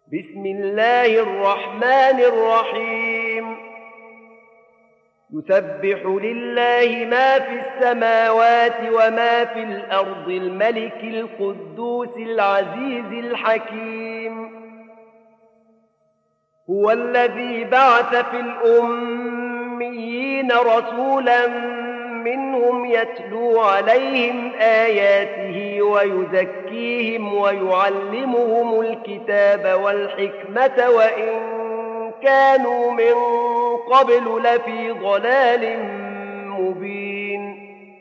بسم الله الرحمن الرحيم يسبح لله ما في السماوات وما في الأرض الملك القدوس العزيز الحكيم هو الذي بعث في الأميين رسولا منهم يتلو عليهم آياته ويزكيهم ويعلمهم الكتاب والحكمة وإن كانوا من قبل لفي ضلال مبين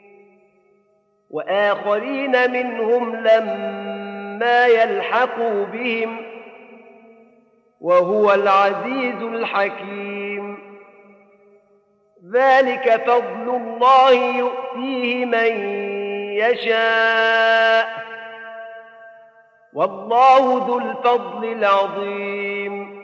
وآخرين منهم لما يلحقوا بهم وهو العزيز الحكيم ذلك فضل الله يؤتيه من يشاء والله ذو الفضل العظيم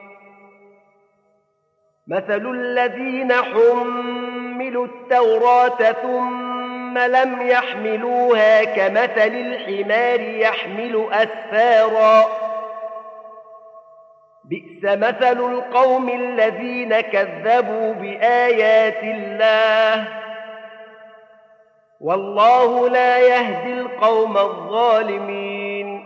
مثل الذين حملوا التوراة ثم لم يحملوها كمثل الحمار يحمل أسفارا بئس مثل القوم الذين كذبوا بآيات الله والله لا يهدي القوم الظالمين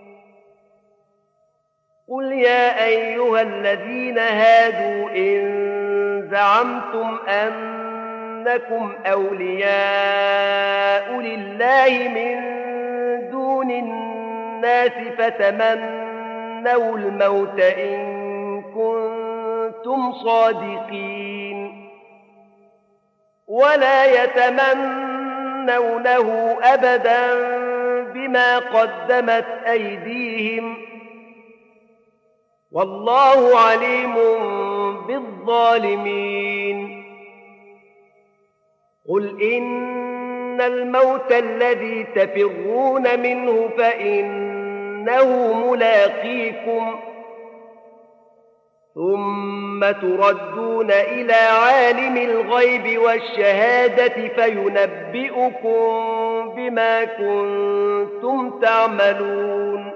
قل يا أيها الذين هادوا إن زعمتم أنكم أولياء لله من دون الناس فتمنوا الموت إن كنتم صادقين ولا يتمنونه أبدا بما قدمت أيديهم والله عليم بالظالمين قل إن الموت الذي تفرون منه فإنه ملاقيكم ثم تردون إلى عالم الغيب والشهادة فينبئكم بما كنتم تعملون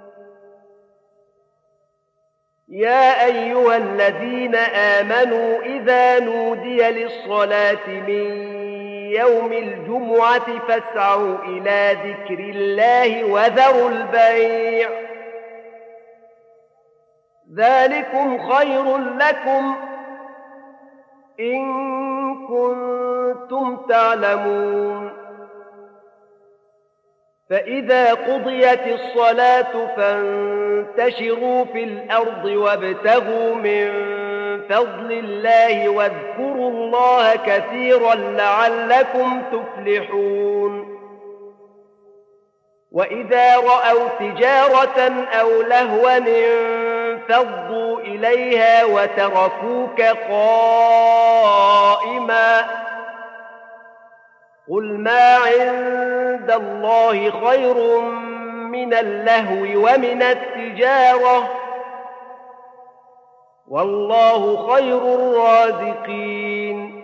يا أيها الذين آمنوا إذا نودي للصلاة من يوم الجمعة فاسعوا إلى ذكر الله وذروا البيع ذلكم خير لكم إن كنتم تعلمون فإذا قضيت الصلاة فانتشروا في الأرض وابتغوا من فضل الله واذكروا الله كثيرا لعلكم تفلحون وإذا رأوا تجارة أو لهوا انفضوا إليها وتركوك قائما قل ما عند الله خير من اللهو ومن التجارة والله خير الرازقين